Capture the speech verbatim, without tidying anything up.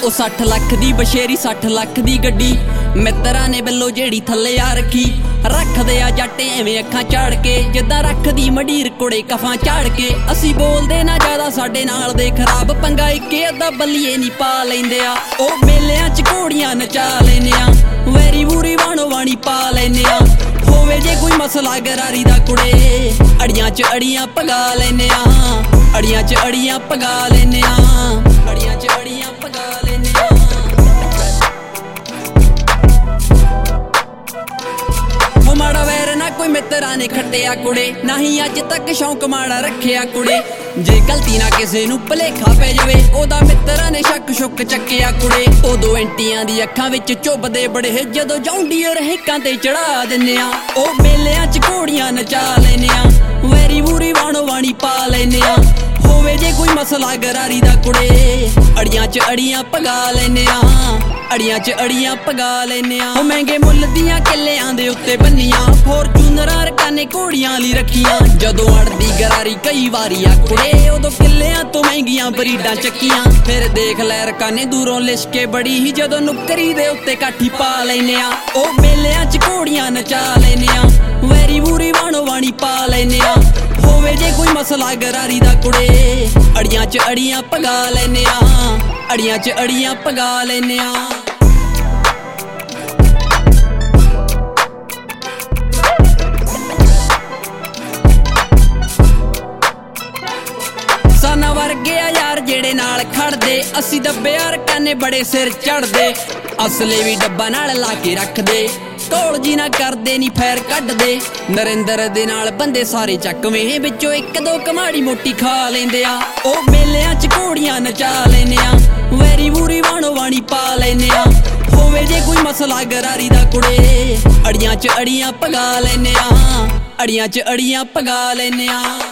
ਉਹ ਸੱਠ ਲੱਖ ਦੀ ਬਸ਼ੇਰੀ ਸੱਠ ਲੱਖ ਦੀ ਗੱਡੀ ਮਿੱਤਰਾਂ ਨੇ ਬਿੱਲੋ ਜਿਹੜੀ ਥੱਲੇ ਆ ਰੱਖੀ। ਰੱਖਦੇ ਆ ਜੱਟ ਐਵੇਂ ਅੱਖਾਂ ਝਾੜ ਕੇ ਜਿੱਦਾਂ ਰੱਖਦੀ ਮਡੀਰ ਕੁੜੇ ਕਫਾਂ ਝਾੜ ਕੇ। ਅਸੀਂ ਬੋਲਦੇ ਨਾ ਜ਼ਿਆਦਾ ਸਾਡੇ ਨਾਲ ਦੇ ਖਰਾਬ ਪੰਗਾ ਇੱਕੇ ਅੱਧਾ ਬੱਲੀਏ ਨਹੀਂ ਪਾ ਲੈਂਦੇ ਆ। ਉਹ ਮੇਲਿਆਂ ਚ ਘੋੜੀਆਂ ਨਚਾ ਲੈਨੇ ਆ ਵੈਰੀ ਵੂਰੀ ਵਾਣੋ ਵਾਣੀ ਪਾ ਲੈਨੇ ਆ। ਹੋਵੇ ਜੇ ਕੋਈ ਮਸਲਾ ਗਰਾਰੀ ਦਾ ਕੁੜੇ ਅੜੀਆਂ ਚ ਅੜੀਆਂ ਪਗਾ ਲੈਨੇ ਆ। ਅੜੀਆਂ ਚ ਅੜੀਆਂ ਪਗਾ ਲੈਨੇ ਆ। ਅੜੀਆਂ ਚ ਅੜੀਆਂ ਪਗਾ ਲੈਨੇ ਆ। ਹੋ ਮਾੜਾ ਵੈਰ ਨਾ ਕੋਈ ਮਿੱਤਰਾਂ ਨੇ ਖੱਟਿਆ ਕੁੜੇ ਨਾ ਹੀ ਅੱਜ ਤੱਕ ਸ਼ੌਂਕ ਮਾੜਾ ਰੱਖਿਆ ਕੁੜੇ। ਜੇ ਗਲਤੀ ਨਾ ਕਿਸੇ ਨੂੰ ਭਲੇਖਾ ਪੈ ਜਾਵੇ ਉਹਦਾ ਮਿੱਤਰਾਂ ਨੇ ਸ਼ੱਕ ਸ਼ੁੱਕ ਚੱਕਿਆ ਕੁੜੇ। ਉਦੋਂ ਐਂਟੀਆਂ ਦੀ ਅੱਖਾਂ ਵਿੱਚ ਚੁੱਭਦੇ ਬੜੇ ਜਦੋਂ ਜੌਂਡੀਅਰ ਹੇਕਾਂ ਤੇ ਚੜਾ ਦਿੰਨੇ ਆ। ਉਹ ਮੇਲਿਆਂ ਚ ਘੋੜੀਆਂ ਨਚਾ ਲੈਨੇ ਆ ਵੈਰੀ ਵੂਰੀ ਵਾਣੋ ਵਾਣੀ ਪਾ ਲੈਨੇ ਆ। ਹੋਵੇ ਜੇ ਕੋਈ ਮਸਲਾ ਗਰਾਰੀ ਦਾ ਕੁੜੇ ਅੜੀਆਂ ਚ ਅੜੀਆਂ ਪਗਾ ਲੈਨੇ ਆ। ਅੜੀਆਂ ਚ ਅੜੀਆਂ ਪਗਾ ਲੈਨੇ ਆ। ਉਹ ਮਹਿੰਗੇ ਮੁੱਲ ਦੀਆਂ ਕਿੱਲਿਆਂ ਦੇ ਉੱਤੇ ਬੰਨੀਆਂ ਫੋਰਚੂਨਰਾਂ ਰਕਾਨੇ ਘੋੜੀਆਂ ਲਈ ਰੱਖੀਆਂ। ਜਦੋਂ ਅੜਦੀ ਗਰਾਰੀ ਕਈ ਵਾਰੀ ਆ ਕੁੜੇ ਉਦੋਂ ਕਿੱਲਿਆਂ ਤੋਂ ਮਹਿੰਗੀਆਂ ਬਰੀਡਾਂ ਚੱਕੀਆਂ। ਫਿਰ ਦੇਖ ਲੈ ਰਕਾਨੇ ਦੂਰੋਂ ਲਿਸ਼ਕੇ ਬੜੀ ਹੀ ਜਦੋਂ ਨੁੱਕਰੀ ਦੇ ਉੱਤੇ ਕਾਠੀ ਪਾ ਲੈਨੇ ਆ। ਉਹ ਮੇਲਿਆਂ ਚ ਘੋੜੀਆਂ ਨਚਾ ਲੈਨੇ ਆ ਵੈਰੀ ਵੂਰੀ ਵਾਣੋ ਵਾਣੀ ਪਾ ਲੈਨੇ ਆ। ਹੋਵੇ ਜੇ ਕੋਈ ਮਸਲਾ ਗਰਾਰੀ ਦਾ ਕੁੜੇ ਅੜੀਆਂ ਚ ਅੜੀਆਂ ਪਗਾ ਲੈਨੇ ਆ। ਅੜੀਆਂ ਚ ਅੜੀਆਂ ਪਗਾ ਲੈਨੇ ਆ। ਸਾਨਾ ਵਰਗੇ ਆ ਯਾਰ ਜਿਹੜੇ ਨਾਲ ਖੜਦੇ ਅਸੀਂ ਦੱਬਿਆ ਰਕਾਨੇ ਬੜੇ ਸਿਰ ਚੜਦੇ। ਅਸਲੇ ਵੀ ਡੱਬਾ ਨਾਲ ਲਾ ਕੇ ਰੱਖਦੇ ਢੋਲ ਜੀ ਨਾ ਕਰਦੇ ਨੀ ਫੈਰ ਕੱਢਦੇ। ਨਰਿੰਦਰ ਦੇ ਨਾਲ ਬੰਦੇ ਸਾਰੇ ਚੱਕਵੇਂ ਵਿੱਚੋਂ ਇੱਕ ਦੋ ਕਮਾੜੀ ਮੋਟੀ ਖਾ ਲੈਂਦੇ ਆ। ਉਹ ਮੇਲਿਆਂ ਚ ਘੋੜੀਆਂ ਨਚਾ ਲੈਨੇ ਆ ਵੈਰੀ ਵੂਰੀ ਵਾਣੋ ਵਾਣੀ ਪਾ ਲੈਨੇ ਆ। ਹੋਵੇ ਜੇ ਕੋਈ ਮਸਲਾ ਗਰਾਰੀ ਦਾ ਕੁੜੇ ਅੜੀਆਂ ਚ ਅੜੀਆਂ ਪਗਾ ਲੈਨੇ ਆ। ਅੜੀਆਂ ਚ ਅੜੀਆਂ ਪਗਾ ਲੈਨੇ ਆ।